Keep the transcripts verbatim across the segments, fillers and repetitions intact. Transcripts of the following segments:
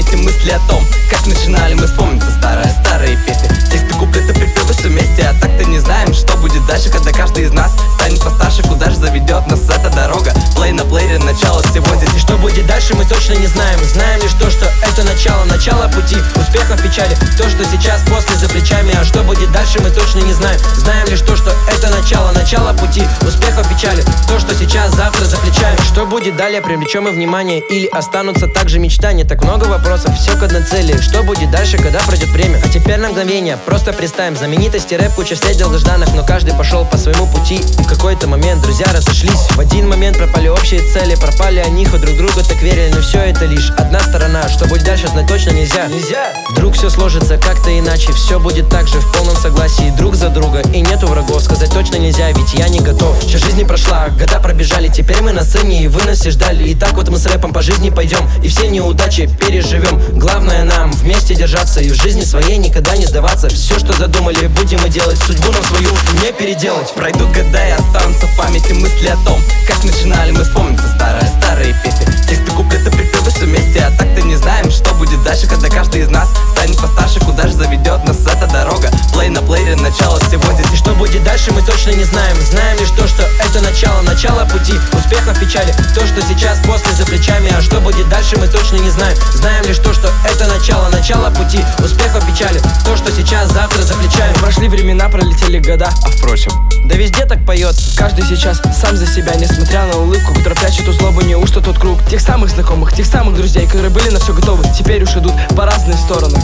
памяти мысли о том, как начинали мы, вспомнится старая, старые песни. Тексты, куплеты, припевы, все вместе, а так-то не знаем, что будет дальше, когда каждый из нас станет постарше. Куда же заведет нас эта дорога? Плей на плеере, начало всего здесь. И что будет дальше, мы точно не знаем. Знаем лишь то, что это начало, начало пути успеха в печали. То, что сейчас, после, за плечами. А что будет дальше, мы точно не знаем. Знаем лишь то, что это начало, начало пути успеха в печали. То, что сейчас, завтра за плечами. Что будет далее, привлечем мы внимание или останутся также мечтания? Так много вопросов, все к одной цели. Что будет дальше, когда пройдет время? А теперь на мгновение просто представим знаменитости рэп, куча встреч долгожданных, но каждый пошел по своему пути. И в какой-то момент друзья разошлись. В один момент пропали общие цели, пропали о них, и друг другу так верили. Но все это лишь одна сторона. Что будет дальше, знать точно нельзя. Нельзя. Вдруг все сложится как-то иначе, все будет так же в полном согласии друг за друга, и нету врагов. Сказать точно нельзя, ведь я не готов. Часть жизни прошла, года пробежали, теперь мы на сцене, и вы нас все ждали. И так вот мы с рэпом по жизни пойдем, и все неудачи переживем. Главное нам вместе держаться и в жизни своей никогда не сдаваться. Все, что задумали, будем и делать, судьбу нам свою не переделать. Пройдут года и останутся в памяти мысли о том, как начинали мы, вспомнится старая, старые песни. Тексты, куплеты, припевы, все вместе, а так-то не знаем, что будет дальше, когда каждый из нас станет постарше. Куда же заведет нас эта дорога? Плей на плеере, начало всего здесь. И что будет дальше, мы точно не знаем. Знаем лишь то, что это начало, начало пути успеха в печали. То, что сейчас, после, за плечами. А что будет дальше, мы точно не знаем. Знаем лишь то, что это начало, начало пути успеха в печали. То, что сейчас, завтра за плечами. Прошли времена, пролетели года, а впрочем, да везде так поется. Каждый сейчас сам за себя, несмотря на улыбку, которая прячет у злобы. Неужто тот круг тех самых знакомых, тех самых друзей, которые были на все готовы, теперь уж идут по разные стороны.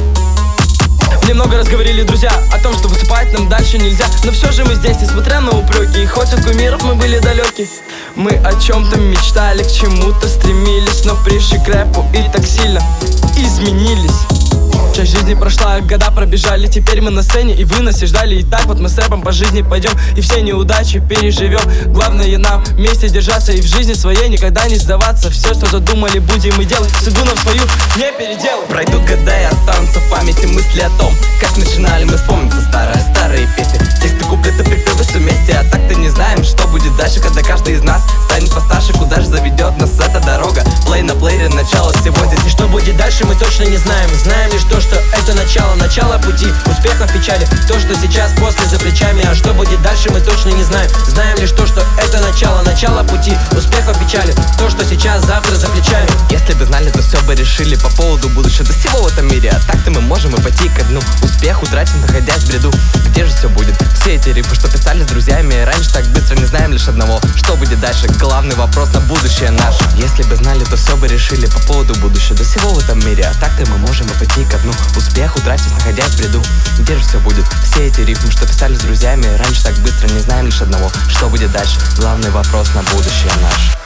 Мне много раз говорили друзья о том, что выступать нам дальше нельзя, но все же мы здесь, несмотря на упреки. И хоть от кумиров мы были далеки, мы о чем-то мечтали, к чему-то стремились, но пришли к рэпу и так сильно изменились. Часть жизни прошла, года пробежали, теперь мы на сцене, и вы нас все ждали. И так вот мы с рэпом по жизни пойдем, и все неудачи переживем. Главное нам вместе держаться и в жизни своей никогда не сдаваться. Все, что задумали, будем и делать, судьбу нам свою не переделать. Пройдут года и останутся в памяти мысли о том, как начинали мы, вспомнится старая, старые песни. Тексты, куплеты, припевы, все вместе, а так-то не знаем, что будет дальше, когда каждый из нас станет постарше. Куда же заведет нас эта дорога? Плей на плеере, начало всего здесь. И что будет дальше, мы точно не знаем. Знаем лишь то, что это начало, начало пути успеха в печали. То, что сейчас, после, за плечами. А что будет дальше, мы точно не знаем. Знаем лишь то, что это начало, начало пути успеха в печали. То, что сейчас, завтра за плечами. Если бы знали, то все бы решили по поводу будущего до всего в этом мире. А так-то мы можем и пойти ко дну. Успех утратим, находясь в бреду. Где же все будет? Все эти рифы, что писали с друзьями раньше, так быстро не знаем лишь одного: что будет дальше? Главный вопрос на будущее наше. Если бы знали, то все бы решили по поводу будущего до всего в этом мире. А так-то мы можем и пойти ко дну. Успех утратив, находясь в бреду. Где же все будет? Все эти рифмы, что писали с друзьями раньше, так быстро не знаем лишь одного: что будет дальше? Главный вопрос на будущее наше.